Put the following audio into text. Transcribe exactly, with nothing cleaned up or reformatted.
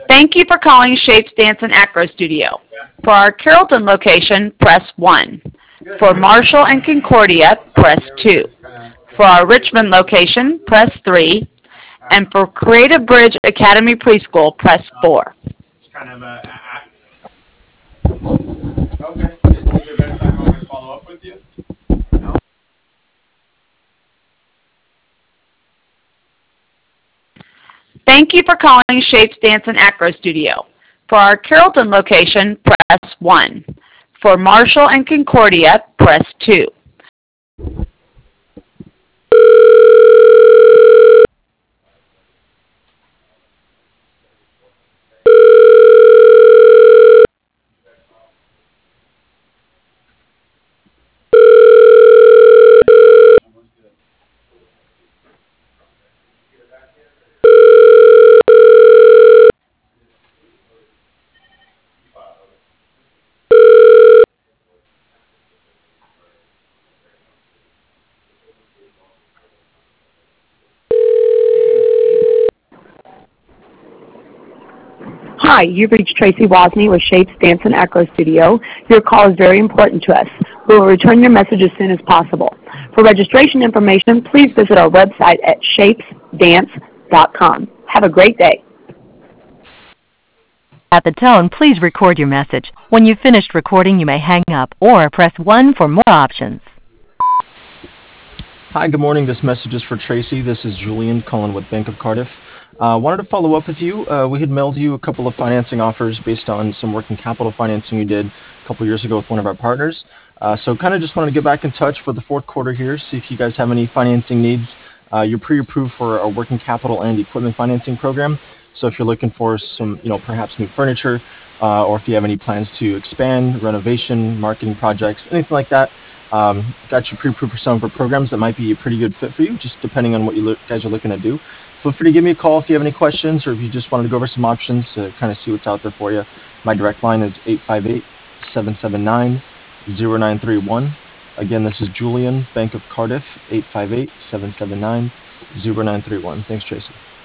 Thank you for calling Shapes Dance and Acro Studio. For our Carrollton location, press one. For Marshall and Concordia, press two. For our Richmond location, press three. And for Creative Bridge Academy Preschool, press four. It's kind of a. Okay. Is there better time I can follow up with you? No. Thank you for calling Shapes Dance and Acro Studio. For our Carrollton location, press one. For Marshall and Concordia, press two. Hi, you've reached Tracy Wozni with Shapes Dance and Acro Studio. Your call is very important to us. We will return your message as soon as possible. For registration information, please visit our website at shapes dance dot com. Have a great day. At the tone, please record your message. When you've finished recording, you may hang up or press one for more options. Hi, good morning. This message is for Tracy. This is Julian calling with Bank of Cardiff. Uh, wanted to follow up with you. Uh, we had mailed you a couple of financing offers based on some working capital financing you did a couple years ago with one of our partners. Uh, so kind of just wanted to get back in touch for the fourth quarter here, see if you guys have any financing needs. Uh, you're pre-approved for a working capital and equipment financing program. So if you're looking for some, you know, perhaps new furniture, uh, or if you have any plans to expand, renovation, marketing projects, anything like that, um, got you pre-approved for some of our programs that might be a pretty good fit for you, just depending on what you look, guys are looking to do. Feel free to give me a call if you have any questions or if you just wanted to go over some options to kind of see what's out there for you. My direct line is eight five eight, seven seven nine, zero nine three one. Again, this is Julian, Bank of Cardiff, eight five eight, seven seven nine, zero nine three one. Thanks, Tracy.